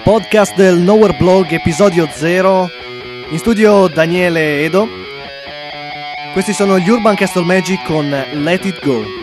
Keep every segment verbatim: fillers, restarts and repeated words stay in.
podcast del Nowhere Blog, episodio zero. In studio Daniele Edo. Questi sono gli Urban Castle Magic con Let It Go.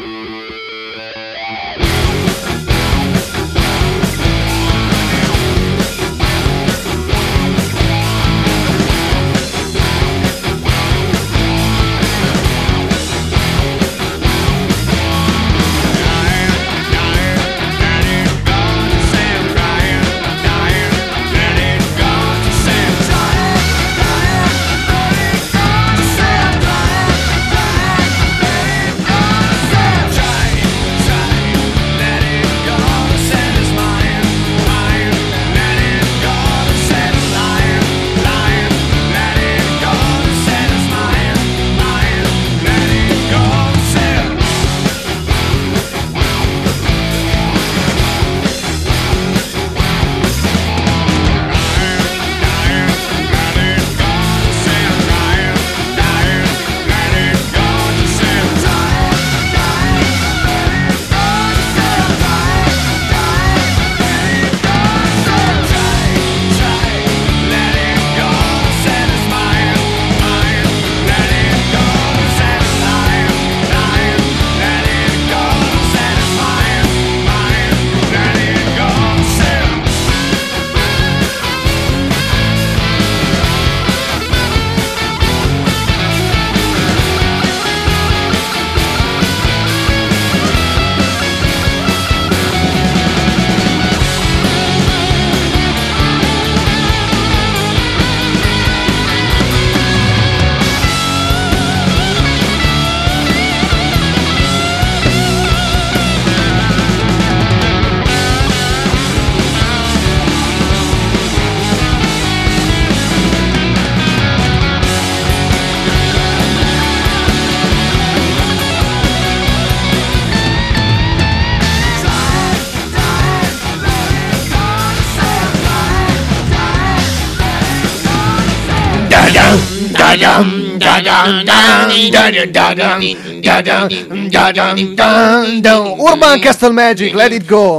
Urban Castle Magic, Let It Go.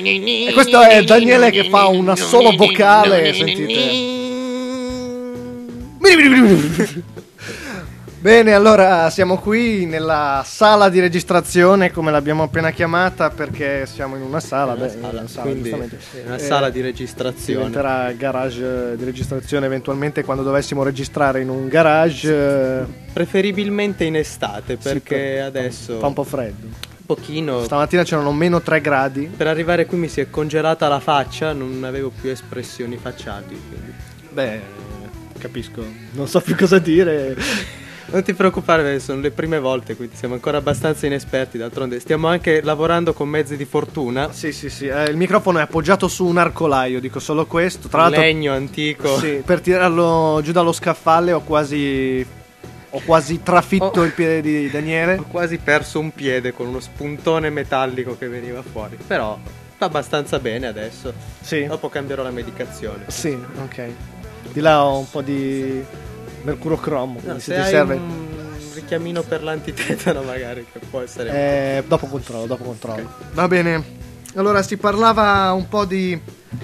E questo è Daniele che fa una solo vocale, sentite. Bene, allora siamo qui nella sala di registrazione, come l'abbiamo appena chiamata, perché siamo in una sala, una beh, sala, una sala, quindi una eh, sala di registrazione. Diventerà garage di registrazione eventualmente quando dovessimo registrare in un garage. Preferibilmente in estate, perché sì, fa, adesso fa un po' freddo. Un pochino. Stamattina c'erano meno tre gradi. Per arrivare qui mi si è congelata la faccia, non avevo più espressioni facciali, quindi. Beh, capisco, non so più cosa dire. Non ti preoccupare, sono le prime volte, quindi siamo ancora abbastanza inesperti. D'altronde stiamo anche lavorando con mezzi di fortuna. Sì, sì, sì. Eh, il microfono è appoggiato su un arcolaio, dico solo questo. Tra l'altro, legno antico. Sì, per tirarlo giù dallo scaffale ho quasi ho quasi trafitto oh. il piede di Daniele. Ho quasi perso un piede con uno spuntone metallico che veniva fuori. Però va abbastanza bene adesso. Sì. Dopo cambierò la medicazione. Sì, ok. Di là ho un po' di mercurocromo, no, se, se ti serve un richiamino per l'antitetano magari, che può essere eh, dopo controllo, dopo controllo. Okay. Va bene. Allora si parlava un po' di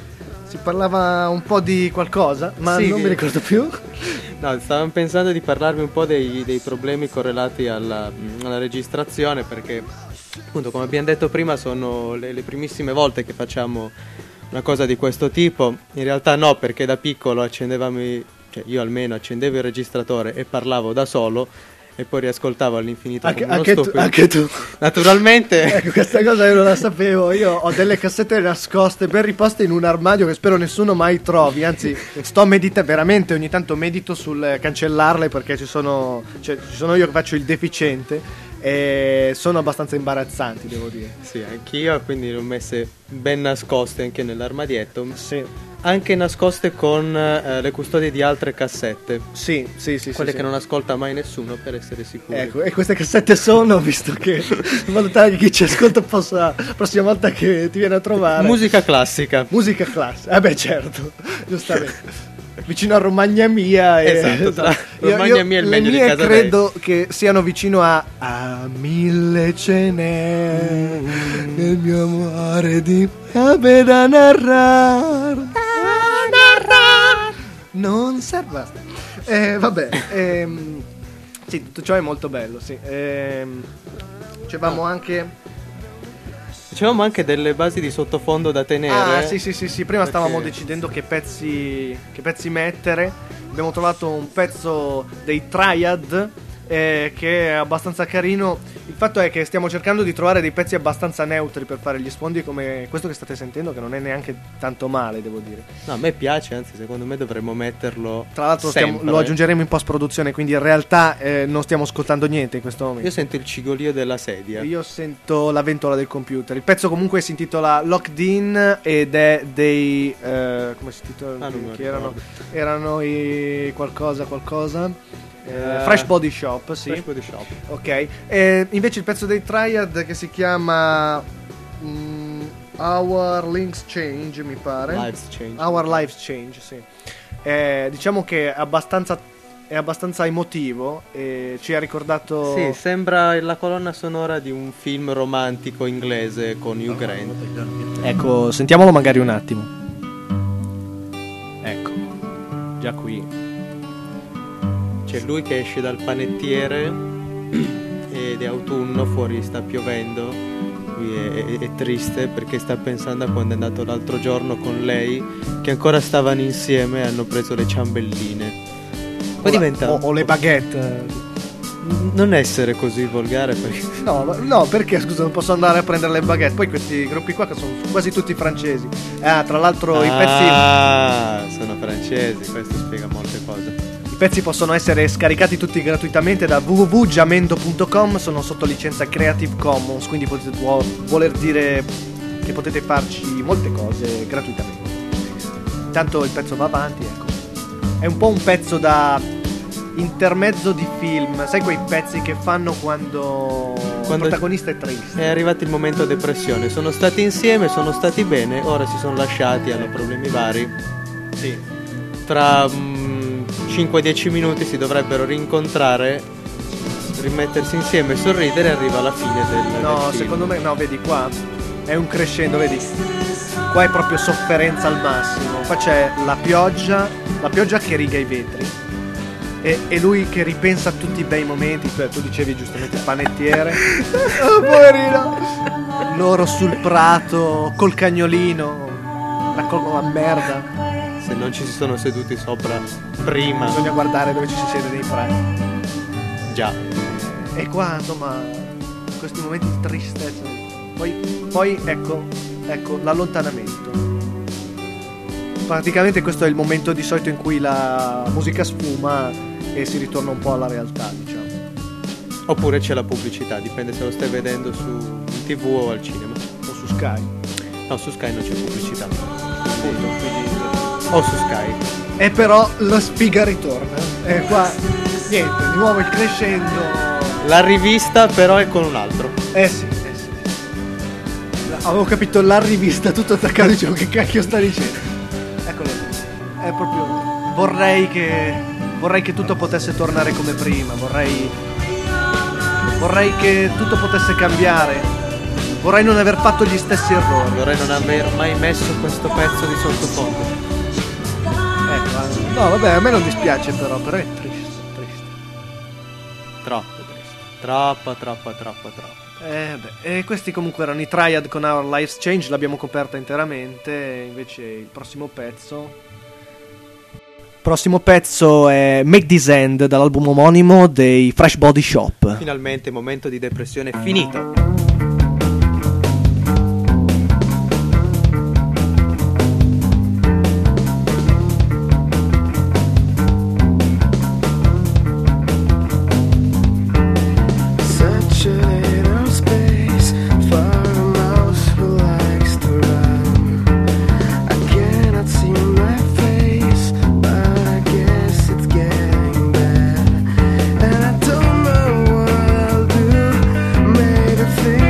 si parlava un po' di qualcosa, ma sì, non che... mi ricordo più. No, stavamo pensando di parlarvi un po' dei, dei problemi correlati alla, alla registrazione, perché appunto, come abbiamo detto prima, sono le, le primissime volte che facciamo una cosa di questo tipo. In realtà no, perché da piccolo accendevamo i cioè io almeno accendevo il registratore e parlavo da solo e poi riascoltavo all'infinito anche, come uno anche, tu, anche tu naturalmente. Ecco, questa cosa io non la sapevo. Io ho delle cassette nascoste ben riposte in un armadio che spero nessuno mai trovi. Anzi, sto meditando veramente, ogni tanto medito sul cancellarle, perché ci sono cioè, ci sono io che faccio il deficiente e sono abbastanza imbarazzanti, devo dire. Sì, anch'io, quindi le ho messe ben nascoste anche nell'armadietto. Sì. Anche nascoste con eh, le custodie di altre cassette. Sì, sì, sì. Quelle sì, che sì. non ascolta mai nessuno, per essere sicuri. Ecco, e queste cassette sono, visto che in modo tale che chi ci ascolta possa, la prossima volta che ti viene a trovare. Musica classica. Musica classica, eh beh certo, giustamente. Vicino a Romagna Mia e, esatto, tra io, Romagna io, Mia e il le meglio mie di casa credo dei. Che siano vicino a a mille ce n'è mm. nel mio amore di ave da narrare. Non serve, basta. Eh, vabbè, ehm, sì, tutto ciò è molto bello, sì. Ehm, dicevamo anche... Dicevamo anche delle basi di sottofondo da tenere. Ah, sì, sì, sì, sì. Prima perché... stavamo decidendo che pezzi, che pezzi mettere. Abbiamo trovato un pezzo dei Triad eh, che è abbastanza carino. Il fatto è che stiamo cercando di trovare dei pezzi abbastanza neutri per fare gli sfondi come questo che state sentendo, che non è neanche tanto male, devo dire. No, a me piace, anzi secondo me dovremmo metterlo. Tra l'altro stiamo, lo aggiungeremo in post produzione, quindi in realtà eh, non stiamo ascoltando niente in questo momento. Io sento il cigolio della sedia. Io sento la ventola del computer. Il pezzo comunque si intitola Locked In ed è dei eh, come si intitola? Ah, non che erano, erano i qualcosa qualcosa Eh, Uh, Fresh Body Shop, sì. Fresh Body Shop. Ok. E invece il pezzo dei Triad che si chiama mm, Our Links Change, mi pare. Lives Change. Our Lives Change, sì. Eh, diciamo che è abbastanza è abbastanza emotivo e ci ha ricordato. Sì, sembra la colonna sonora di un film romantico inglese con Hugh Grant. Ecco, sentiamolo magari un attimo. Ecco. Già qui. C'è lui che esce dal panettiere ed è autunno, fuori sta piovendo, lui è, è, è triste perché sta pensando a quando è andato l'altro giorno con lei, che ancora stavano insieme e hanno preso le ciambelline. Poi o, diventa o, o le baguette. Non essere così volgare perché... No, no, perché scusa, non posso andare a prendere le baguette. Poi questi gruppi qua che sono quasi tutti francesi. Ah, tra l'altro ah, i pezzi Ah, sono francesi, questo spiega molte cose. I pezzi possono essere scaricati tutti gratuitamente da w w w punto giamendo punto com, sono sotto licenza Creative Commons, quindi potete vuol, voler dire che potete farci molte cose gratuitamente. Intanto il pezzo va avanti, ecco. È un po' un pezzo da intermezzo di film, sai quei pezzi che fanno quando, quando il protagonista è triste. È arrivato il momento depressione, sono stati insieme, sono stati bene, ora si sono lasciati, hanno problemi vari. Sì. Tra mm, cinque dieci minuti si dovrebbero rincontrare, rimettersi insieme, sorridere e arriva alla fine del, no, del film. Secondo me no, vedi qua è un crescendo, vedi? Qua è proprio sofferenza al massimo. Qua c'è la pioggia, la pioggia che riga i vetri. E, e lui che ripensa a tutti i bei momenti. Tu dicevi giustamente panettiere. Oh, poverino. Loro sul prato col cagnolino, raccolgono la merda. Se non ci si sono seduti sopra prima. Bisogna guardare dove ci si siede nei prati. Già. E qua insomma questi momenti di tristezza. Poi, poi ecco, ecco l'allontanamento. Praticamente questo è il momento di solito in cui la musica sfuma e si ritorna un po' alla realtà, diciamo. Oppure c'è la pubblicità, dipende se lo stai vedendo su tivù o al cinema. O su Sky. No, su Sky non c'è pubblicità. Appunto, quindi... O su Sky. E però la sfiga ritorna. E qua, niente, di nuovo il crescendo. La rivista però è con un altro. Eh sì, eh sì. Avevo capito la rivista, tutto attaccato, dicevo che cacchio sta dicendo. Eccolo lì. È proprio... Vorrei che... Vorrei che tutto potesse tornare come prima. Vorrei... Vorrei che tutto potesse cambiare. Vorrei non aver fatto gli stessi errori. Vorrei non aver mai messo questo pezzo di sottofondo. Ecco, no vabbè, a me non dispiace però, però è triste, triste. Troppo triste. Troppo, troppo, troppo, troppo. Eh beh, e questi comunque erano i Triad con Our Lives Change, l'abbiamo coperta interamente, invece il prossimo pezzo... Prossimo pezzo è Make This End dall'album omonimo dei Fresh Body Shop. Finalmente momento di depressione finito. Thing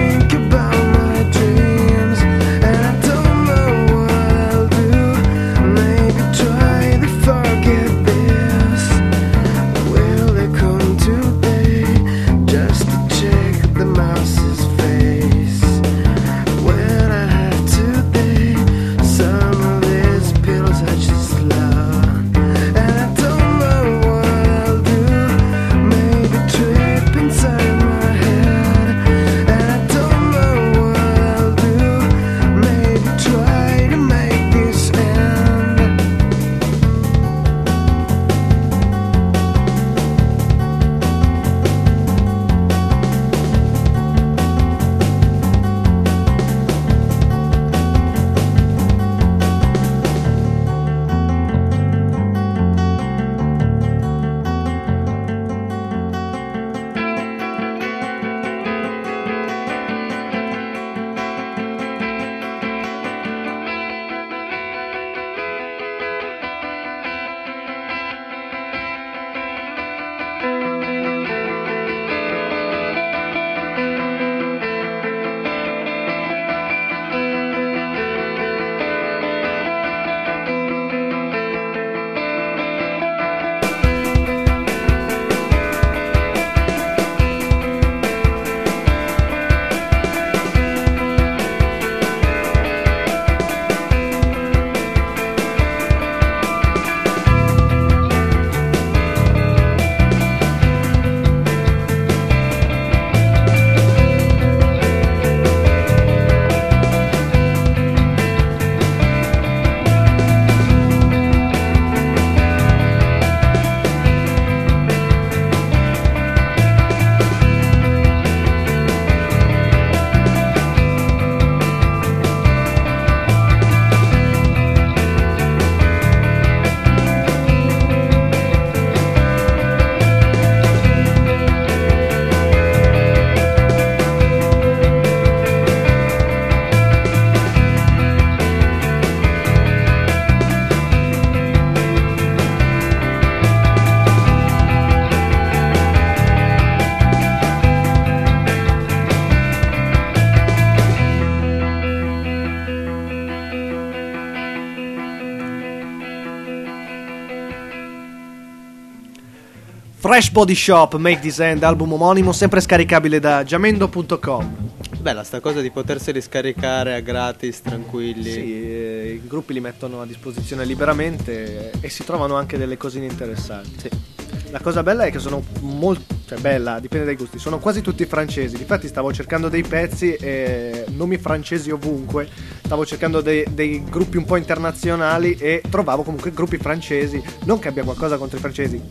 Trash Body Shop, Make This End, album omonimo, sempre scaricabile da jamendo punto com. Bella sta cosa di poterseli scaricare a gratis, tranquilli. Sì, eh, i gruppi li mettono a disposizione liberamente e si trovano anche delle cosine interessanti. Sì. La cosa bella è che sono molto, cioè bella, dipende dai gusti, sono quasi tutti francesi. Difatti stavo cercando dei pezzi e nomi francesi ovunque, stavo cercando dei, dei gruppi un po' internazionali e trovavo comunque gruppi francesi. Non che abbia qualcosa contro i francesi,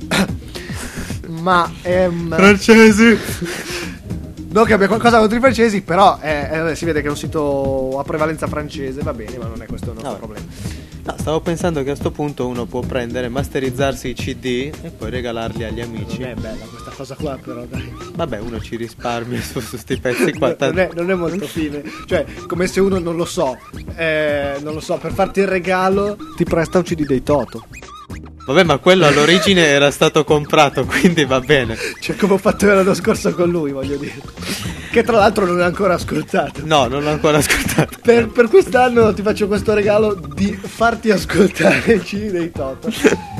ma ehm, francesi non che abbia qualcosa contro i francesi, però eh, eh, si vede che è un sito a prevalenza francese, va bene, ma non è questo il nostro no, problema. No, stavo pensando che a sto punto uno può prendere, masterizzarsi i C D e poi regalarli agli amici. Non è bella questa cosa qua, però dai. Vabbè, uno ci risparmia su questi pezzi qua. non, è, non è molto fine. Cioè, come se uno non lo so, eh, non lo so, per farti il regalo ti presta un C D dei Toto. Vabbè, ma quello all'origine era stato comprato, quindi va bene. Cioè, come ho fatto l'anno scorso con lui, voglio dire. Che tra l'altro non ho ancora ascoltato. No, non l'ho ancora ascoltato. Per, per quest'anno ti faccio questo regalo di farti ascoltare il C D dei Toto.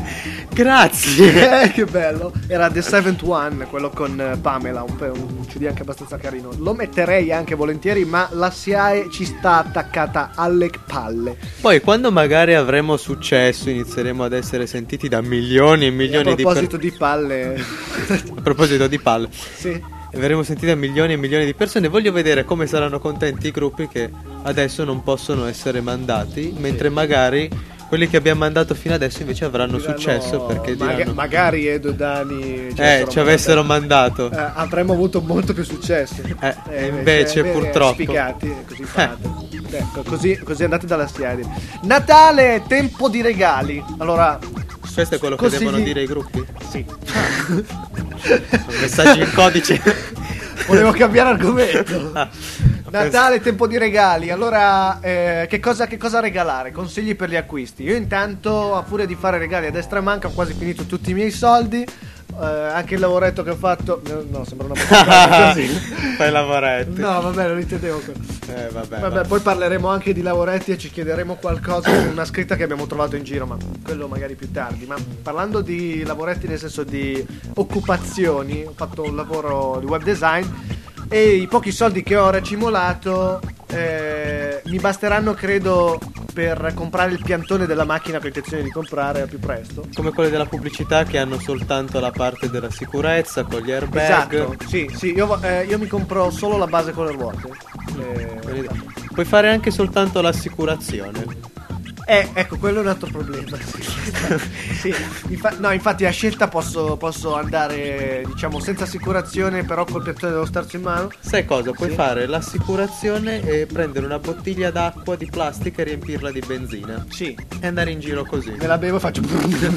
Grazie. Eh, che bello. Era The Seventh One, quello con Pamela, un, un C D anche abbastanza carino. Lo metterei anche volentieri, ma la S I A E ci sta attaccata alle palle. Poi quando magari avremo successo, inizieremo ad essere sentiti da milioni e milioni di persone. A proposito di, per... di palle. A proposito di palle. Sì. E avremo sentito milioni e milioni di persone. Voglio vedere come saranno contenti i gruppi che adesso non possono essere mandati, mentre sì. magari quelli che abbiamo mandato fino adesso invece avranno diranno, successo perché maga- diranno, magari Edo e Dani ci, eh, ci avessero mandato, eh, avremmo avuto molto più successo. eh, eh, invece, invece purtroppo sfigati, così fate. Eh. Ecco, così, così andate dalla S I A E. Natale, tempo di regali. Allora, questo è quello che devono gli... dire i gruppi? Sì. Messaggi in codice. Volevo cambiare argomento. Ah, Natale, tempo di regali. Allora, eh, che, cosa, che cosa regalare? Consigli per gli acquisti. Io intanto, a furia di fare regali a destra e manca, ho quasi finito tutti i miei soldi. Eh, anche il lavoretto che ho fatto. No, sembra una puntata così. Fai lavoretti. No, vabbè, non intendevo. Eh, vabbè, vabbè, vabbè, poi parleremo anche di lavoretti e ci chiederemo qualcosa con una scritta che abbiamo trovato in giro, ma quello magari più tardi. Ma parlando di lavoretti nel senso di occupazioni, ho fatto un lavoro di web design e i pochi soldi che ho racimolato eh, mi basteranno, credo, per comprare il piantone della macchina che ho intenzione di comprare al più presto. Come quelle della pubblicità che hanno soltanto la parte della sicurezza con gli airbag. Esatto, sì, sì, io, eh, io mi compro solo la base con le ruote. Eh, puoi fare anche soltanto l'assicurazione. Eh, ecco, quello è un altro problema. Sì, infa- no, infatti a scelta posso, posso andare, diciamo, senza assicurazione, però col piantone dello starci in mano. Sai cosa? Puoi sì. fare l'assicurazione e prendere una bottiglia d'acqua di plastica e riempirla di benzina. Sì. E andare in giro così. Me la bevo e faccio.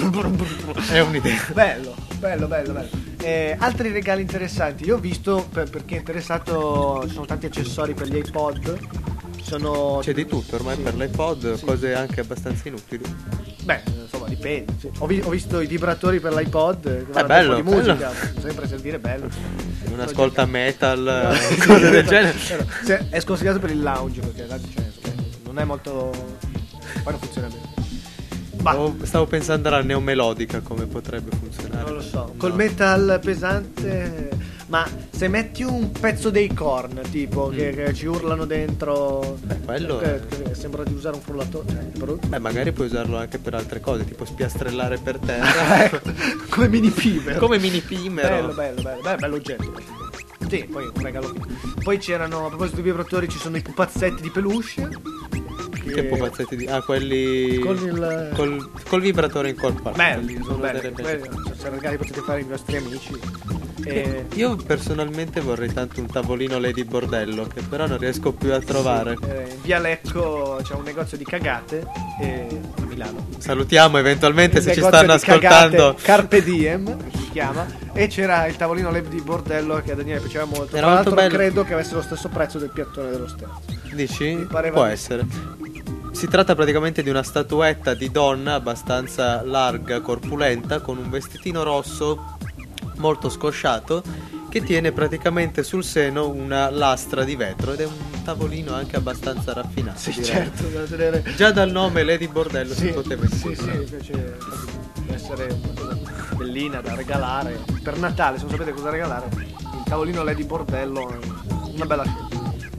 È un'idea. Bello, bello, bello, bello. Eh, altri regali interessanti. Io ho visto, per, per chi è interessato, ci sono tanti accessori per gli iPod. Sono... C'è di tutto ormai, sì. Per l'iPod, sì. Cose anche abbastanza inutili. Beh, insomma, dipende. Sì. Ho, vi- ho visto i vibratori per l'iPod. Che è bello, di bello. musica. Sempre servire, bello. Non ascolta metal, cose del genere. Cioè, è sconsigliato per il lounge perché cioè, non è molto. Poi non funziona bene. Stavo, stavo pensando alla neomelodica come potrebbe funzionare. Non lo so. No. Col metal pesante. Ma se metti un pezzo dei Korn, tipo, mm. che, che ci urlano dentro, beh, quello che, è... che sembra di usare un frullatore, cioè, brutto. Beh, magari puoi usarlo anche per altre cose, tipo spiastrellare per terra. Come mini pimer. Come mini pimer. Bello, bello, bello, bello, bello oggetto. Sì, poi un regalo. Poi c'erano, a proposito di vibratori, ci sono i pupazzetti di peluche. Che, che pupazzetti di... Ah, quelli... Con il... Col, col vibratore in colpa. Belli, sono belli. Quelli, se regali potete fare i vostri amici. E... Io personalmente vorrei tanto un tavolino Lady Bordello, che però non riesco più a trovare. Sì, eh, in via Lecco c'è un negozio di cagate e... a Milano. Salutiamo eventualmente il se ci stanno ascoltando. Carpe Diem si chiama. E c'era il tavolino Lady Bordello che a Daniele piaceva molto. Era Tra molto l'altro bello. Credo che avesse lo stesso prezzo del piattone dello sterzo. Dici? Può essere. Si tratta praticamente di una statuetta di donna abbastanza larga, corpulenta, con un vestitino rosso molto scosciato, che tiene praticamente sul seno una lastra di vetro ed è un tavolino anche abbastanza raffinato. Sì, direi. certo, da tenere... Già dal nome Lady Bordello sì, si poteva sì, intuire. sì, invece deve essere una cosa bellina da regalare per Natale, se non sapete cosa regalare, il tavolino Lady Bordello è una bella scelta.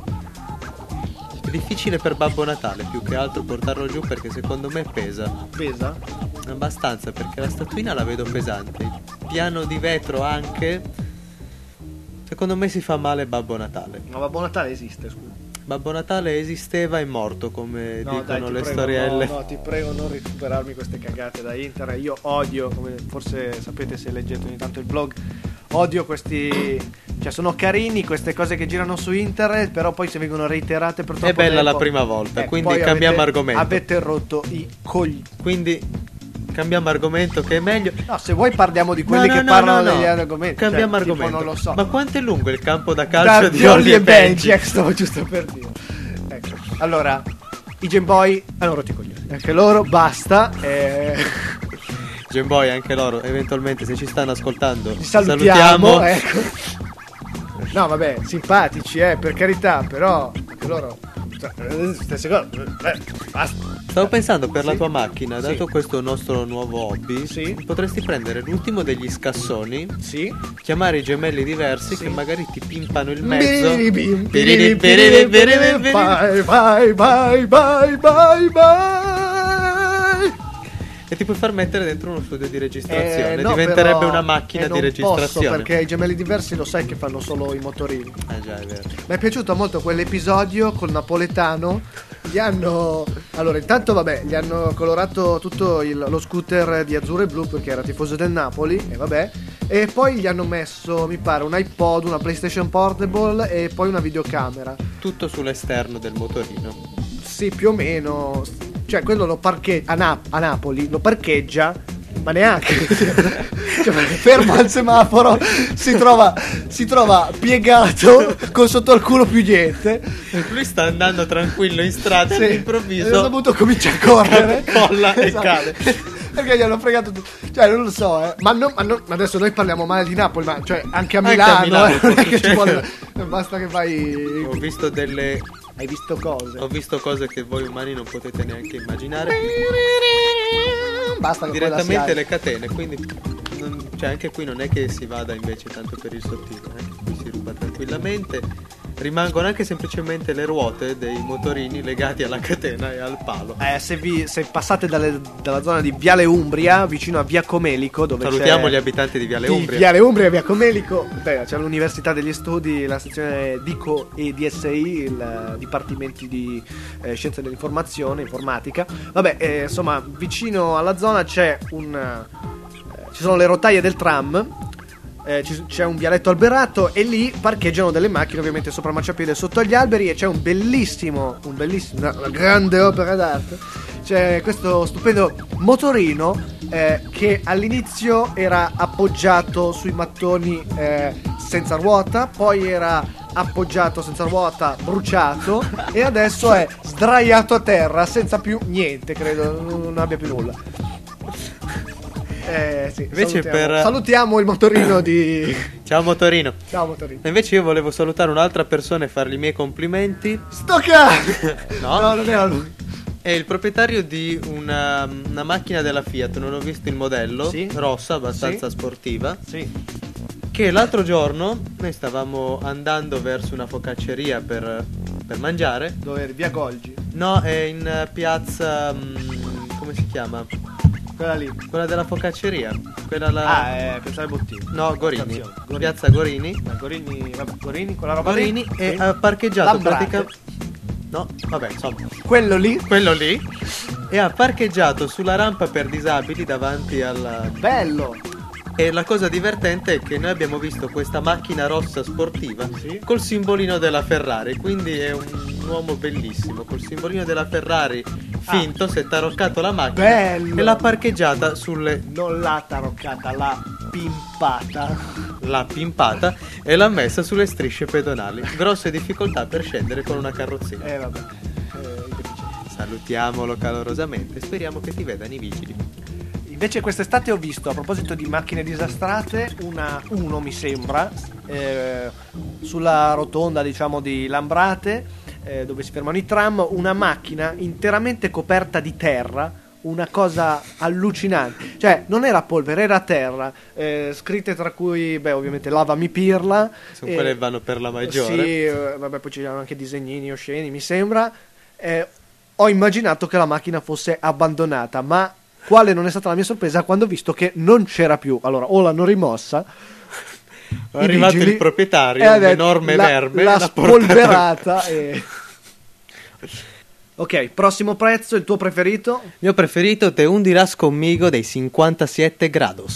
È difficile per Babbo Natale più che altro portarlo giù perché secondo me pesa. Pesa? Abbastanza, perché la statuina la vedo pesante. Il piano di vetro anche. Secondo me si fa male Babbo Natale. Ma Babbo Natale esiste, scusa. Babbo Natale esisteva e è morto, come No, dicono dai, ti le prego, storielle. No, no, ti prego, non recuperarmi queste cagate da internet. Io odio, come forse sapete se leggete ogni tanto il blog, odio questi... Cioè sono carini queste cose che girano su internet, però poi se vengono reiterate per troppo È bella tempo, la prima volta, eh, quindi poi cambiamo avete, argomento. Avete rotto i cogli. Quindi cambiamo argomento che è meglio. No, se vuoi parliamo di quelli No, no, che no, parlano no, no. degli argomenti. Cambiamo cioè, tipo, argomento. non lo so. Ma quanto è lungo il campo da calcio Da di Olli e Benji? Benji, stavo giusto per dire. Ecco. Allora, i Game Boy hanno rotto i coglioni. Anche loro, basta. Eh... Game Boy, anche loro, eventualmente se ci stanno ascoltando, Ci salutiamo, salutiamo. ecco. No, vabbè, simpatici, eh, per carità, però anche loro. Cioè, stesse cose. Eh, basta. Stavo pensando per la Sì. tua macchina, dato Sì. questo nostro nuovo hobby, Sì. potresti prendere l'ultimo degli scassoni, Sì. chiamare i gemelli diversi Sì. che magari ti pimpano il mezzo. Biribim, Biribim, biribim, biribim, biribim, biribim. Bye, bye, bye, bye, bye, bye. E ti puoi far mettere dentro uno studio di registrazione. Eh, no, Diventerebbe però- una macchina eh, di non registrazione. posso, perché i gemelli diversi lo sai che fanno solo i motorini. Ah già, è vero. Mi è piaciuto molto quell'episodio col napoletano. Gli hanno. Allora, intanto, vabbè, gli hanno colorato tutto il- lo scooter di azzurro e blu perché era tifoso del Napoli. E vabbè. E poi gli hanno messo, mi pare, un iPod, una PlayStation Portable e poi una videocamera. Tutto sull'esterno del motorino. Sì, più o meno. Cioè, quello lo parcheggia a, Nap- a Napoli, lo parcheggia, ma neanche. Cioè, fermo al semaforo, si trova, si trova piegato con sotto al culo più niente. Lui sta andando tranquillo in strada Sì. e E all'improvviso dovuto comincia a correre. capocolla e Esatto. cade. Perché gli hanno fregato tutto. Cioè, non lo so, eh. Ma, no- ma no- ma adesso noi parliamo male di Napoli, ma cioè anche a Anche Milano, a Milano eh, non è può che ci succedere. vuole. Basta che vai. Ho visto delle Hai visto cose. Ho visto cose che voi umani non potete neanche immaginare. Basta che Direttamente quella le catene, quindi non- cioè anche qui non è che si vada invece tanto per il sottile, anche qui si ruba tranquillamente. Rimangono anche semplicemente le ruote dei motorini legati alla catena e al palo. Eh, se, vi, se passate dalle- dalla zona di Viale Umbria, vicino a Via Comelico, dove Salutiamo c'è gli abitanti di Viale di Umbria. Viale Umbria e Via Comelico, beh, c'è l'Università degli Studi, la sezione DICO e D S I, il eh, Dipartimenti di eh, Scienze dell'Informazione, Informatica. Vabbè, eh, insomma, vicino alla zona c'è un... eh, ci sono le rotaie del tram. Eh, ci- c'è un vialetto alberato e lì parcheggiano delle macchine ovviamente sopra il marciapiede sotto agli alberi e c'è un bellissimo un bellissimo una, una grande opera d'arte, c'è questo stupendo motorino eh, che all'inizio era appoggiato sui mattoni eh, senza ruota, poi era appoggiato senza ruota bruciato e adesso è sdraiato a terra senza più niente, credo non abbia più nulla. Eh, sì, Invece salutiamo. per- salutiamo il motorino di... Ciao motorino. Ciao motorino. E invece io volevo salutare un'altra persona e fargli i miei complimenti. Sto cazzo! No. No, non era lui. È il proprietario di una, una macchina della Fiat, non ho visto il modello, Sì. rossa, abbastanza Sì. sportiva. Sì. Che l'altro giorno noi stavamo andando verso una focacceria per, per mangiare. Dove eri? Via Golgi. No, è in eh, piazza. mm, come si chiama? Quella lì. Quella della focacceria. Quella la. Ah, eh, pensavo ai bottini. No, Gorini. Stazione. Gorini. Piazza Gorini. Ma Gorini, vabbè, Gorini, quella roba Gorini lì. e Sì. ha parcheggiato Lambrate. praticamente. No, vabbè, insomma. Quello lì. Quello lì. E ha parcheggiato sulla rampa per disabili davanti alla. Bello. E la cosa divertente è che noi abbiamo visto questa macchina rossa sportiva Sì. col simbolino della Ferrari, quindi è un uomo bellissimo, col simbolino della Ferrari finto, si è taroccato la macchina Bello. e l'ha parcheggiata sulle. Non l'ha taroccata, l'ha pimpata. l'ha pimpata e l'ha messa sulle strisce pedonali. Grosse difficoltà per scendere con una carrozzina. Eh, vabbè. Eh, i deficienti. Salutiamolo calorosamente, speriamo che ti vedano i vigili. I Invece quest'estate ho visto, a proposito di macchine disastrate, una uno mi sembra, eh, sulla rotonda diciamo di Lambrate, eh, dove si fermano i tram, una macchina interamente coperta di terra, una cosa allucinante, cioè non era polvere, era terra, eh, scritte tra cui, beh, ovviamente lavami pirla. Sono eh, quelle che vanno per la maggiore. Sì, eh, vabbè, poi ci sono anche disegnini osceni, mi sembra. Eh, ho immaginato che la macchina fosse abbandonata, ma quale non è stata la mia sorpresa quando ho visto che non c'era più. Allora, o l'hanno rimossa, è arrivato vigili, il proprietario, un enorme la, verme, l'ha l'ha spolverata e... Ok, prossimo prezzo, il tuo preferito? Il mio preferito, Te hundirás conmigo dei cinquantasette grados.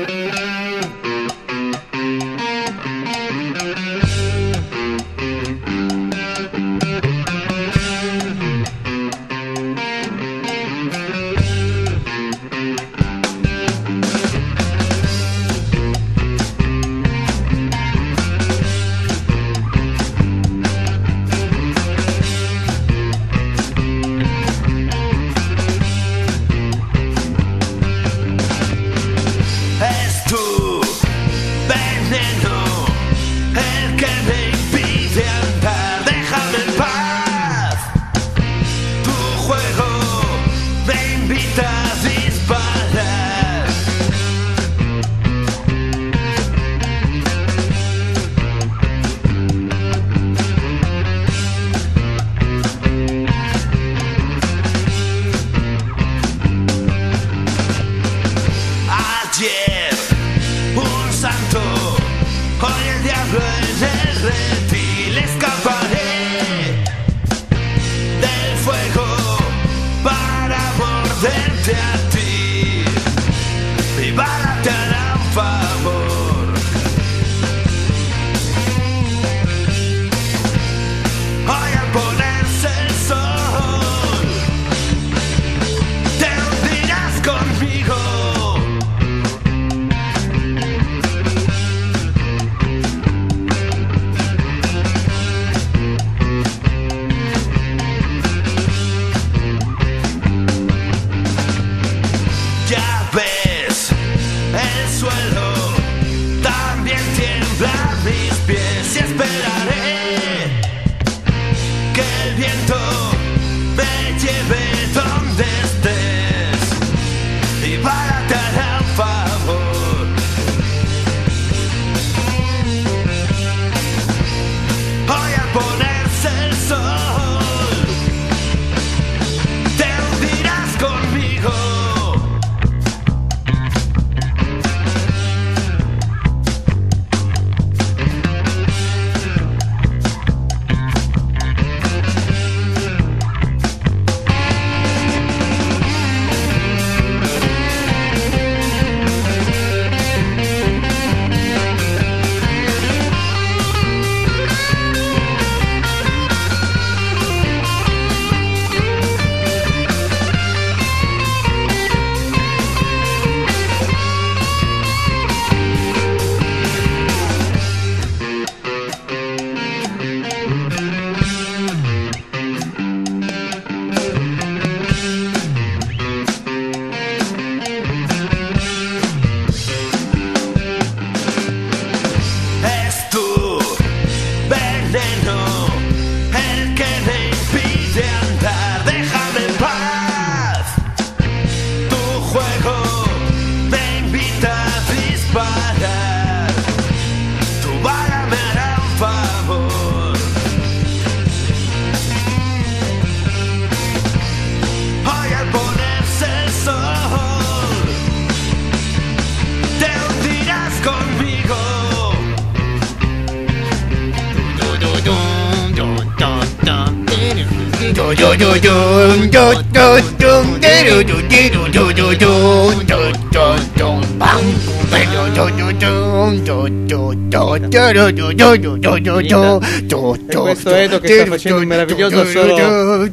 E questo Edo che sta facendo un meraviglioso solo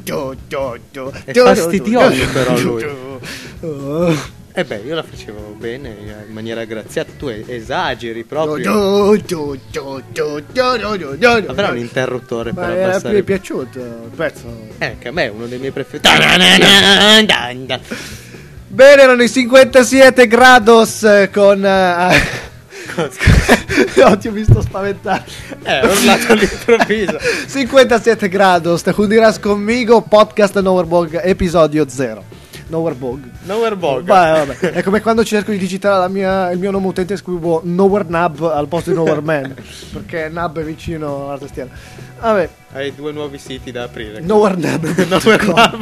è fastidioso però lui. E beh, io la facevo bene, in maniera graziata, tu esageri proprio. Avrà un interruttore per abbassare. Ma mi è piaciuto il pezzo. Eh, che a me è uno dei miei preferiti. Bene, erano i cinquantasette grados con... Uh, no, ti ho visto spaventare. Eh, ho urlato all'improvviso. cinquantasette grados, te jundirás conmigo, podcast Nowherebog, episodio zero. Nowherebog. Nowherebog. Vabbè, vabbè. È come quando cerco di digitare la mia, il mio nome utente e scrivo Nowherenab al posto di Nowhereman, perché Nab è vicino alla tastiera. Vabbè. Hai due nuovi siti da aprire. Nowherenab. Nowherenab.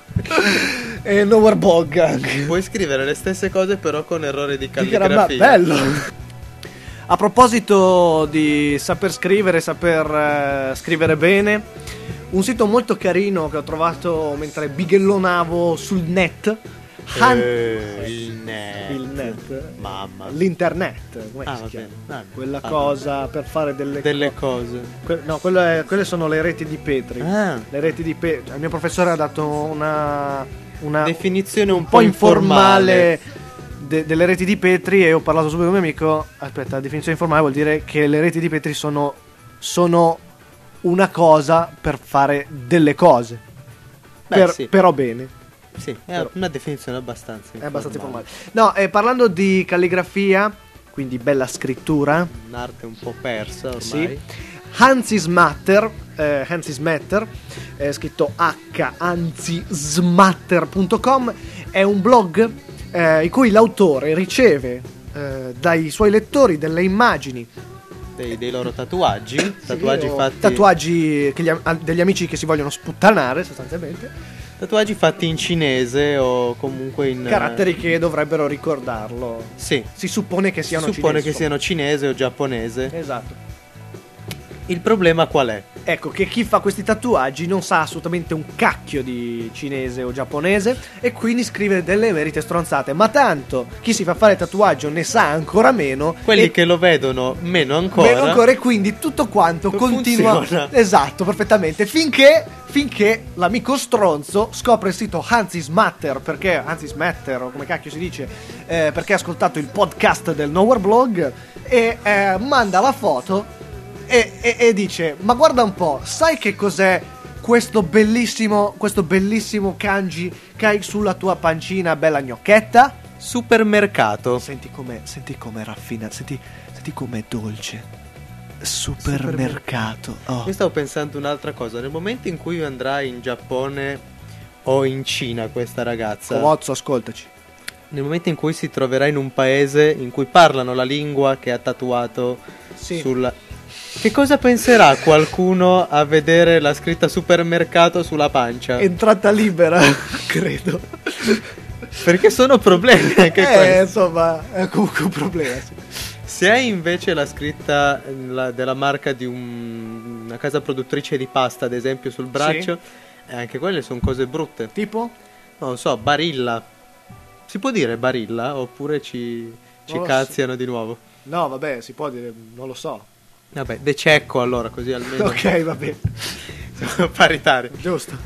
E Nowherebog anche. Puoi scrivere le stesse cose però con errore di calligrafia. Di bello. A proposito di saper scrivere, saper uh, scrivere bene, un sito molto carino che ho trovato mentre bighellonavo sul net. Han- eh, il net. Il net. Mamma. L'internet. Come Ah, si va chiama? bene. Ah, Quella ah, cosa per fare delle, delle co- cose. Que- no, quelle, è- quelle sono le reti di Petri. Ah. Le reti di Petri. Il mio professore ha dato una, una definizione un, un po' informale de- delle reti di Petri, e ho parlato subito con un mio amico. Aspetta, la definizione informale vuol dire che le reti di Petri sono, sono una cosa per fare delle cose. Beh, Per- sì. Però bene. Sì, è Però- una definizione abbastanza informale. È abbastanza informale. No, eh, parlando di calligrafia, quindi bella scrittura, Un'arte un po' persa ormai. sì. Hanzismatter, eh, Hanzismatter, è scritto H hanzismatter punto com, è un blog eh, in cui l'autore riceve eh, dai suoi lettori delle immagini, Dei, dei loro tatuaggi. Tatuaggi sì, o fatti. tatuaggi che gli am- degli amici che si vogliono sputtanare sostanzialmente. Tatuaggi fatti in cinese o comunque in Caratteri che dovrebbero ricordarlo. Sì. Si suppone che siano Si suppone cinesi, che siano cinese o giapponese. esatto. Il problema qual è? Ecco che chi fa questi tatuaggi non sa assolutamente un cacchio di cinese o giapponese e quindi scrive delle emerite stronzate. Ma tanto chi si fa fare tatuaggio ne sa ancora meno. Quelli e che lo vedono meno ancora. meno ancora, e quindi tutto quanto continua. Funziona. Esatto, perfettamente. Finché, finché l'amico stronzo scopre il sito Hanzismatter, perché Hanzismatter, o come cacchio si dice, eh, perché ha ascoltato il podcast del Nowhereblog e eh, manda la foto. E, e, e dice: ma guarda un po', sai che cos'è questo bellissimo questo bellissimo kanji che hai sulla tua pancina bella gnocchetta? Supermercato. Senti com'è, senti com'è raffinato, senti, senti com'è dolce. Supermercato. Oh. Io stavo pensando un'altra cosa. Nel momento in cui andrà in Giappone o in Cina questa ragazza, Comozzo, ascoltaci. nel momento in cui si troverà in un paese in cui parlano la lingua che ha tatuato Sì. sulla... Che cosa penserà qualcuno a vedere la scritta supermercato sulla pancia? Entrata libera, credo. Perché sono problemi anche Eh, questi. insomma, è comunque un problema. Sì. Se hai invece la scritta la- della marca di un- una casa produttrice di pasta, ad esempio, sul braccio, eh, anche quelle sono cose brutte. Tipo? Non lo so, Barilla. Si può dire Barilla? Oppure ci, ci Non lo cazziano di nuovo? No, vabbè, si può dire, non lo so. Vabbè, De Cecco allora, così almeno Ok, va bene. siamo paritari. Giusto.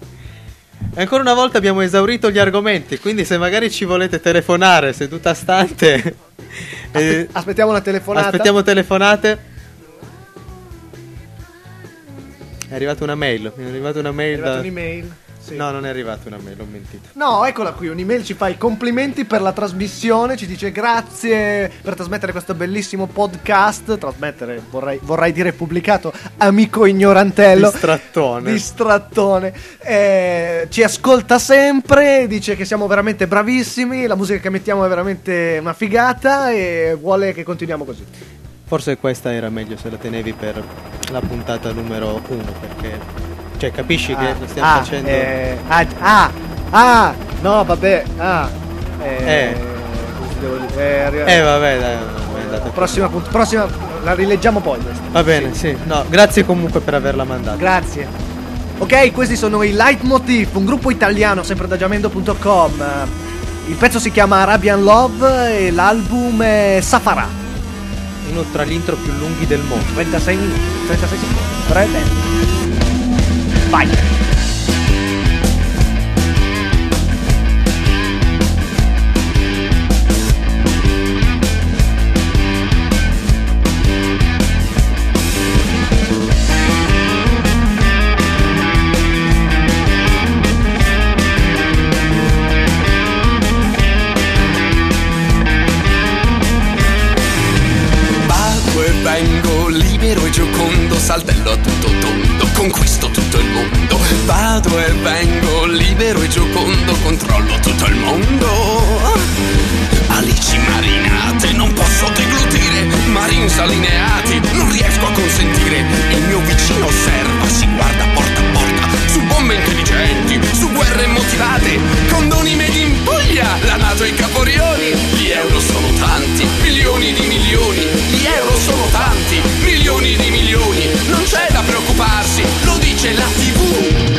E ancora una volta abbiamo esaurito gli argomenti, quindi se magari ci volete telefonare seduta stante, eh, Aspe- aspettiamo una telefonata. aspettiamo telefonate. È arrivata una mail, è arrivata una È mail arrivata da... un'email. Sì. No, non è arrivata una mail, ho mentito. No, eccola qui, un'email, ci fa i complimenti per la trasmissione, ci dice grazie per trasmettere questo bellissimo podcast, trasmettere, vorrei, vorrei dire pubblicato, amico ignorantello. Distrattone. Distrattone. Eh, ci ascolta sempre, dice che siamo veramente bravissimi, la musica che mettiamo è veramente una figata e vuole che continuiamo così. Forse questa era meglio se la tenevi per la puntata numero uno, perché... Cioè, capisci che lo stiamo ah, facendo... eh, ah, ah, ah, no, vabbè, ah, eh, Eh. come si devo dire? Eh, arri- Eh, vabbè, dai, è andata così. prossima, punt- prossima, la rileggiamo poi questa. Va bene, sì. No, grazie comunque per averla mandata. Grazie. Ok, questi sono i Leitmotiv, un gruppo italiano, sempre da giamendo punto com. Il pezzo si chiama Arabian Love e l'album è Safara. Uno tra gli intro più lunghi del mondo. trentasei minuti, trentasei secondi. Breve. Vai. nato e vengo libero e giocondo, controllo tutto il mondo. Alici marinate non posso deglutire, marini allineati non riesco a consentire. Il mio vicino osserva, si guarda porta a porta, su bombe intelligenti, su guerre motivate, condoni made in Puglia, la NATO e i Caporioni. Gli euro sono tanti, milioni di milioni, gli euro sono tanti, milioni di milioni, non c'è da preoccuparsi, lo dice la tivù.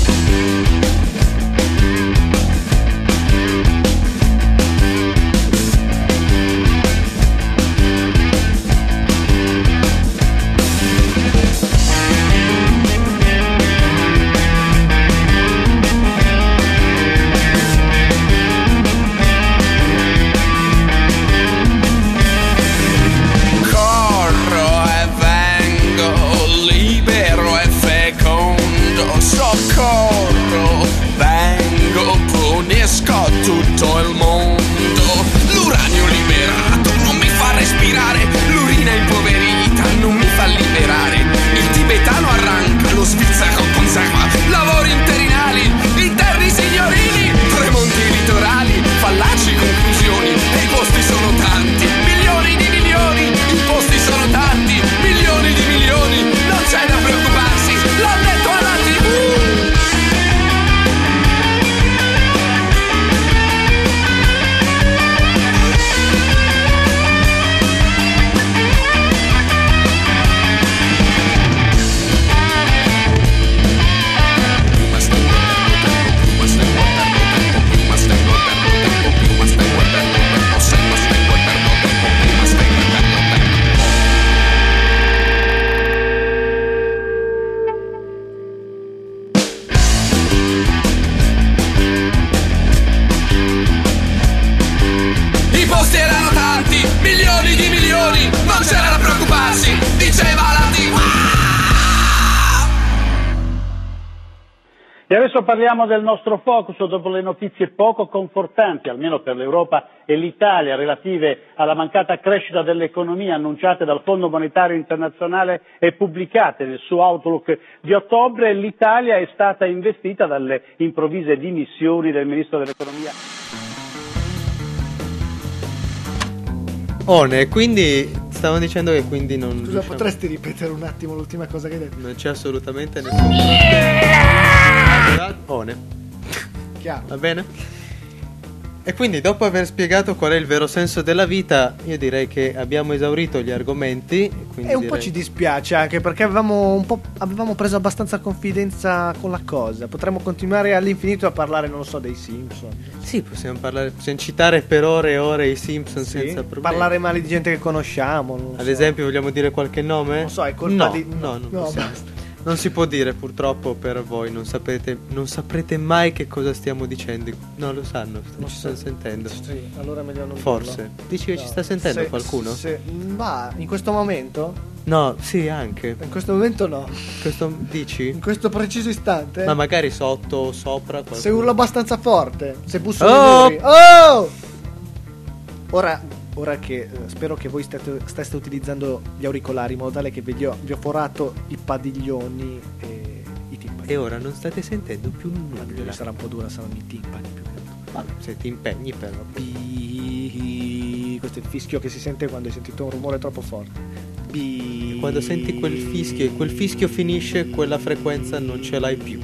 Soccorro, vengo, punisco tutto il mondo. L'uranio liberato non mi fa respirare, l'urina impoverita non mi fa liberare. Il tibetano arranca, lo svizzero conserva, lavori interinali, interni signorini, tramonti litorali, fallaci conclusioni. E i posti sono tanti, milioni di milioni, i posti sono tanti, milioni di milioni, non c'è da preoccuparsi, l'ha detto alla tivù. Milioni di milioni, non c'era da preoccuparsi, diceva la tivù. E adesso parliamo del nostro focus dopo le notizie poco confortanti, almeno per l'Europa e l'Italia, relative alla mancata crescita dell'economia annunciate dal Fondo Monetario Internazionale e pubblicate nel suo Outlook di ottobre. L'Italia è stata investita dalle improvvise dimissioni del Ministro dell'Economia. One, quindi stavano dicendo che quindi non... Scusa, riusciamo... potresti ripetere un attimo l'ultima cosa che hai detto? Non c'è assolutamente nessun problema. One. Chiaro. Va bene? E quindi dopo aver spiegato qual è il vero senso della vita, io direi che abbiamo esaurito gli argomenti. E un direi... po' ci dispiace anche perché avevamo un po' avevamo preso abbastanza confidenza con la cosa. Potremmo continuare all'infinito a parlare, non lo so, dei Simpson. Sì, possiamo parlare, possiamo citare per ore e ore i Simpson Sì, senza problemi. parlare male di gente che conosciamo. Non Ad so. esempio, vogliamo dire qualche nome? Non so, è colpa no, di... No, non no, possiamo. basta. Non si può dire purtroppo per voi, non sapete, non saprete mai che cosa stiamo dicendo. Non lo sanno, non ci stanno sentendo. Sì, allora è meglio non Forse. dirlo. Dici che No. ci sta sentendo Se- qualcuno? se- ma in questo momento? No, sì, anche. In questo momento no. Questo dici? In questo preciso istante? Ma magari sotto o sopra qualcuno. Se urlo abbastanza forte, se busso Oh! nei muri. Oh! Ora, ora che eh, spero che voi state, steste utilizzando gli auricolari in modo tale che vi ho, vi ho forato i padiglioni e i timpani. E ora non state sentendo più Il nulla. sarà un po' dura, saranno i timpani più che altro. Vabbè, se ti impegni però. Bi- Questo è il fischio che si sente quando hai sentito un rumore troppo forte. Bi- Quando senti quel fischio e quel fischio finisce, quella frequenza non ce l'hai più.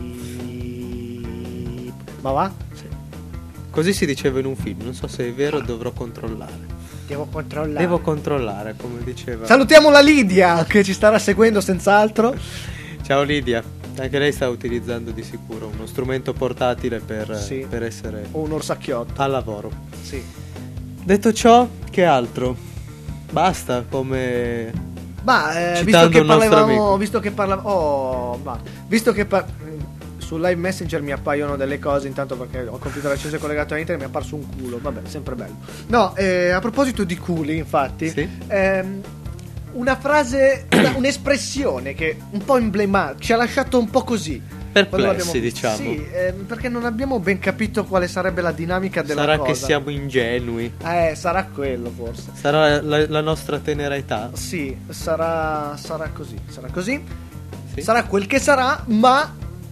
Ma va? Sì. Così si diceva in un film, non so se è vero, dovrò controllare. Devo controllare. Devo controllare, come diceva. Salutiamo la Lidia che ci starà seguendo senz'altro. Ciao Lidia, anche lei sta utilizzando di sicuro uno strumento portatile per, Sì. per essere O un orsacchiotto. al lavoro. Sì. Detto ciò, che altro? Basta, come... Ma eh, visto Citando che il nostro parlavamo, amico. visto che parlavamo, oh, ma visto che par- su Live Messenger mi appaiono delle cose, intanto perché ho il computer acceso e collegato a internet, mi è apparso un culo, vabbè, sempre bello. No, eh, a proposito di culi, infatti, Sì. ehm, una frase, una- un'espressione che un po' emblematica, ci ha lasciato un po' così. quando Perplessi, l'abbiamo- diciamo. Sì, ehm, perché non abbiamo ben capito quale sarebbe la dinamica della Sarà cosa. che siamo ingenui. Eh, sarà quello forse. Sarà la, la nostra tenera età. Sì, sarà, sarà così, sarà così. Sì. Sarà quel che sarà, ma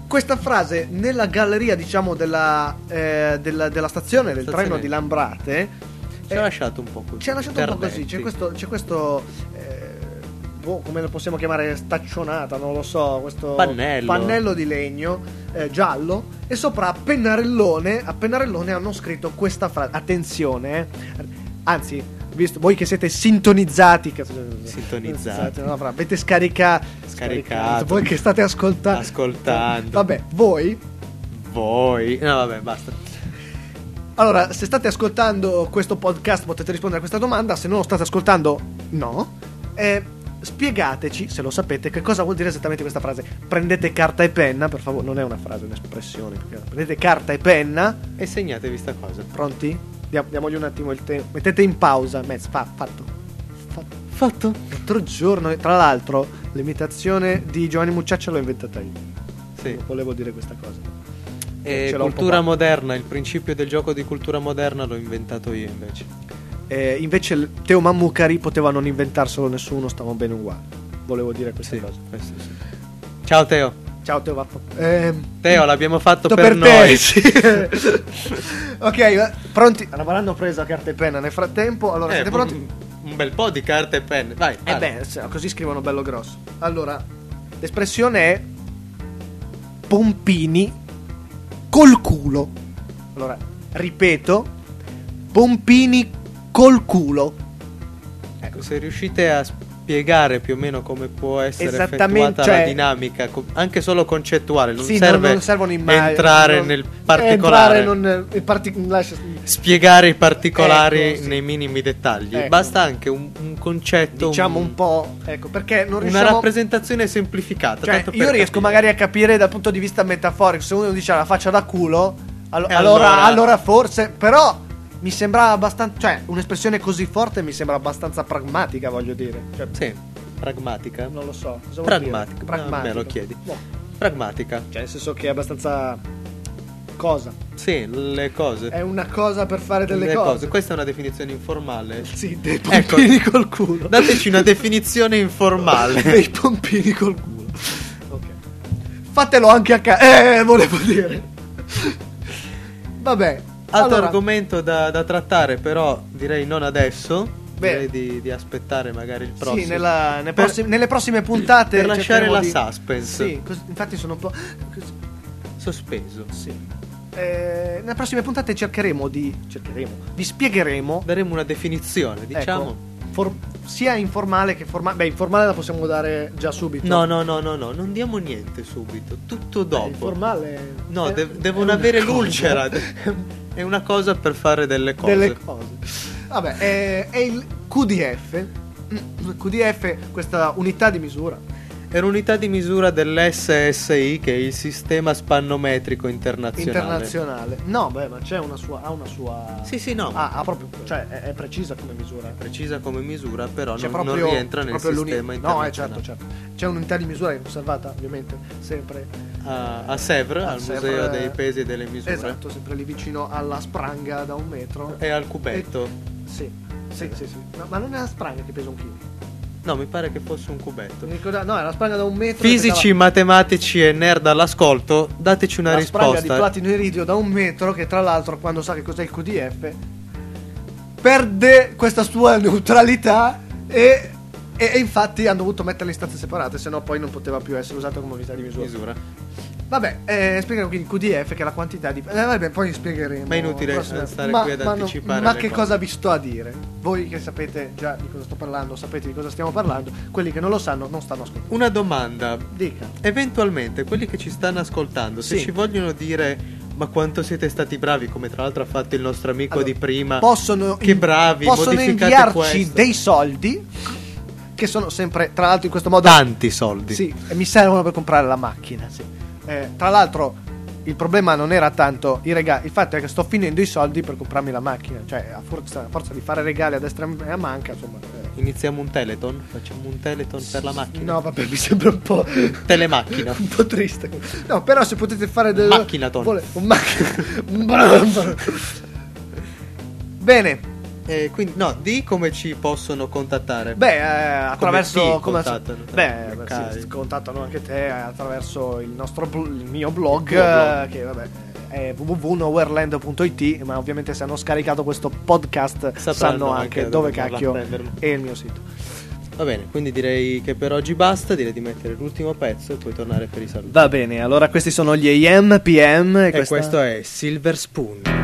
questa frase nella galleria, diciamo, della, eh, della, della stazione del Stazione. treno di Lambrate Ci ha lasciato un po' così. ci ha lasciato un po' Terdetti. così. C'è questo, c'è questo eh, boh, come lo possiamo chiamare, staccionata, non lo so, questo Pannello. pannello di legno eh, giallo, e sopra a pennarellone, a pennarellone hanno scritto questa frase. Attenzione, eh. Anzi, visto voi che siete sintonizzati, che, Sintonizzati. no, fra- avete scarica, Scaricato. voi che state ascoltando, Ascoltando. vabbè, voi. Voi. No, vabbè, basta. Allora, se state ascoltando questo podcast potete rispondere a questa domanda, se non lo state ascoltando, no. Eh, spiegateci, se lo sapete, che cosa vuol dire esattamente questa frase. Prendete carta e penna, per favore, non è una frase, è un'espressione. Prendete carta e penna, E segnatevi sta cosa. pronti? Dia- diamogli un attimo il tempo. Mettete in pausa, mezzo, fa, fatto. Fatto. Fatto. L'altro giorno, tra l'altro, l'imitazione di Giovanni Mucciaccia l'ho inventata io. Sì. Volevo dire questa cosa. E Ce l'ho un po' cultura qua. moderna, il principio del gioco di cultura moderna l'ho inventato io invece. Eh, invece il Teo Mammucari poteva non inventarselo nessuno, stavamo bene uguali. Volevo dire questa Sì, cosa. questo sì. Ciao Teo. Ciao Teo Vappo. Ehm, Teo, l'abbiamo fatto tutto per, te, noi. sì. Ok, eh, pronti? Allora, hanno preso carta e penna nel frattempo. Allora, Eh, siete pronti? un, un bel po' di carte e penne. Vai. Eh vai. beh, se- così scrivono bello grosso. Allora, l'espressione è pompini col culo. Allora, ripeto, pompini col culo. Ecco, se riuscite a spiegare più o meno come può essere Esattamente, effettuata cioè- la dinamica, co- anche solo concettuale, non Sì, serve non, non servono immagini, entrare non- nel particolare, entrare non, il parti- lascia- spiegare i particolari Ecco, sì. nei minimi dettagli. Ecco. Basta anche un, un concetto, diciamo un po', ecco, perché non una riusciamo. rappresentazione semplificata. Cioè, tanto per io riesco capire. magari a capire dal punto di vista metaforico. Se uno dice la faccia da culo, allo- E allora, allora- allora forse. Però mi sembra abbastanza. Cioè, un'espressione così forte mi sembra abbastanza pragmatica, voglio dire. Cioè, Sì, pragmatica. non lo so. Cosa vuol Pragmatica. dire? No, me lo chiedi. No. Pragmatica. Cioè, nel senso che è abbastanza. Cosa? Sì, le cose. È una cosa per fare delle Le cose. Questa è una definizione informale. Sì, dei Ecco. pompini col culo. Dateci una definizione informale. Dei pompini col culo. Ok. Fatelo anche a casa. Eh, volevo dire. Vabbè. Altro allora, argomento da, da trattare, però direi non adesso. Beh. Direi di, di aspettare magari il prossimo. Sì, nella- nei Per- prossim- nelle prossime puntate per lasciare cercheremo la di- suspense. Sì, cos- infatti sono un po'. cos- Sospeso. sì. Eh, nelle prossime puntate cercheremo di. Cercheremo. Vi spiegheremo. Daremo una definizione, diciamo. ecco, for- sia informale che formale. Beh, informale la possiamo dare già subito. No, no, no, no, no, non diamo niente subito, tutto Beh, dopo. informale. No, è- de- è devono una avere cosa. l'ulcera. È una cosa per fare delle cose. Delle cose. Vabbè, è, è il Q D F. Q D F, questa unità di misura. È un'unità di misura dell'S S I, che è il sistema spannometrico internazionale. Internazionale. No, beh, ma c'è una sua. Ha una sua. Sì, sì, no. Ah, ha proprio. Cioè, è, è precisa come misura. Precisa come misura, però C'è non, proprio, non rientra nel proprio l'uni- sistema No, eh, internazionale. certo, certo. C'è un'unità di misura che è conservata, ovviamente, sempre. A, a Sèvres, A al Sèvres, Museo dei Pesi e delle Misure. Esatto, sempre lì vicino alla spranga da un metro. E al cubetto. Sì, sì, sì, sì. No, ma non è la spranga che pesa un chilo. No, mi pare che fosse un cubetto. Mi ricorda- No, è la spranga da un metro. che Fisici, pesava- matematici e nerd all'ascolto, dateci una la spranga di risposta. platino iridio da un metro, che tra l'altro, quando sa che cos'è il Q D F, perde questa sua neutralità e, e, e infatti hanno dovuto metterla in stanze separate, se no poi non poteva più essere usata come unità di misura. Misura. Vabbè, eh, spieghiamo quindi Q D F, che è la quantità di. Eh, vabbè, poi spiegheremo. Ma è inutile la prossima- stare ma, qui ad ma no- anticipare Ma le che cose. cosa vi sto a dire? Voi che sapete già di cosa sto parlando, sapete di cosa stiamo parlando, quelli che non lo sanno non stanno ascoltando. Una domanda. Dica. Eventualmente, quelli che ci stanno ascoltando, se Sì. ci vogliono dire ma quanto siete stati bravi, come tra l'altro ha fatto il nostro amico Allora, di prima, Possono, che bravi, possono modificate inviarci questo. dei soldi, che sono sempre, tra l'altro, in questo modo. Tanti soldi. Sì, e mi servono per comprare la macchina. Sì. Eh, tra l'altro, il problema non era tanto i regali, il fatto è che sto finendo i soldi per comprarmi la macchina. Cioè, a forza, a forza di fare regali a destra e a manca, insomma. eh. Iniziamo un Teleton? Facciamo un Teleton per la macchina? No, vabbè, mi sembra un po'. Telemacchina. un po' triste. No, però se potete fare del. Macchinaton. Vole- un macchina. Bene. Eh, quindi no, di come ci possono contattare. Beh, eh, attraverso come, come contattano, beh, okay. sì, contattano anche te attraverso il nostro bl- il mio blog, il blog. Eh, che vabbè è w w w punto nowhereland punto i t, ma ovviamente se hanno scaricato questo podcast Sapranno sanno anche, anche dove dove cacchio prenderlo. è il mio sito. Va bene, quindi direi che per oggi basta, direi di mettere l'ultimo pezzo e poi tornare per i saluti. Va bene, allora questi sono gli A M P M e, E questa... questo è Silver Spoon.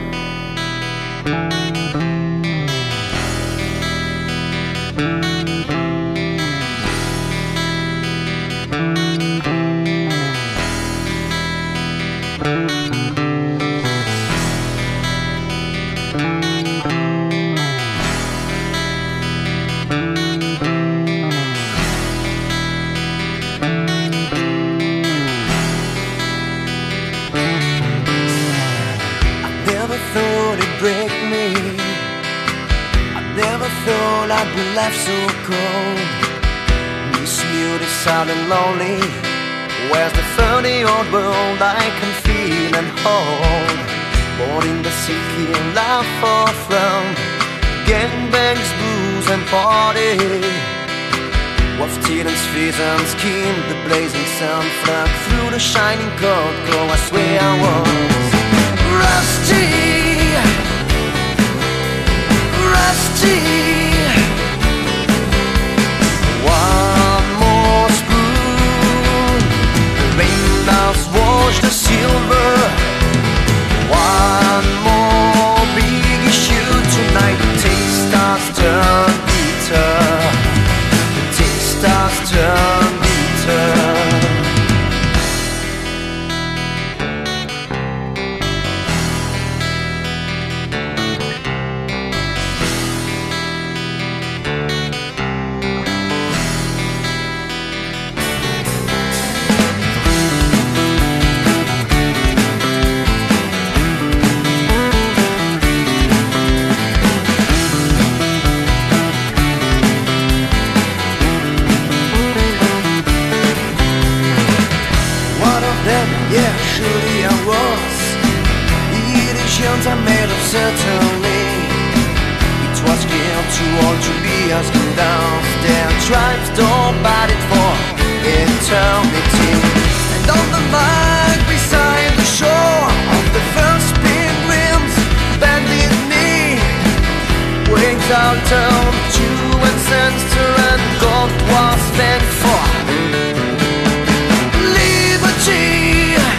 I've been left so cold. Miss you, sad and lonely. Where's the funny old world I can feel and hold? Born in the city, love for fun, gangbangs, booze and party. Wafted and face and skin, the blazing sun flung through the shining cold glow. I swear I was rusty, rusty. One more spoon, the raindrops wash the silver. One more big issue tonight. The taste starts turn bitter. The taste starts turn bitter. Yeah, surely I was. Illusions are made of certainly. It was given to all to be asking down. Their tribes don't bite it for eternity. And on the mark beside the shore of the first pilgrims, bending knee, wings out down to ancestor and God was thanked for. Liberty.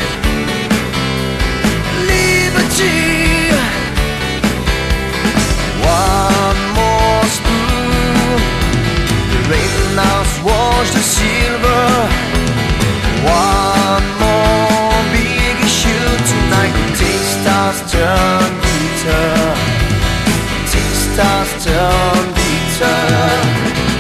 One more spoon, the raindrops wash the silver. One more big issue tonight. The taste starts turn bitter. The taste starts turn bitter.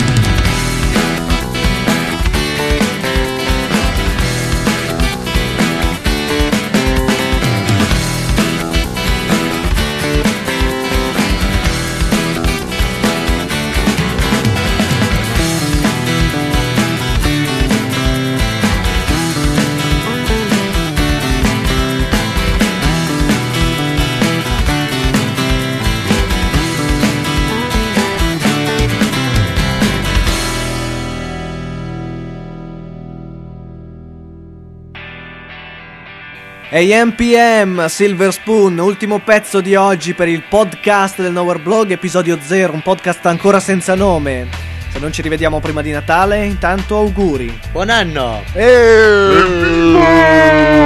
A M P M, Silver Spoon, ultimo pezzo di oggi per il podcast del Nowhere Blog, episodio zero, un podcast ancora senza nome. Se non ci rivediamo prima di Natale, intanto auguri. Buon anno! Eeeh.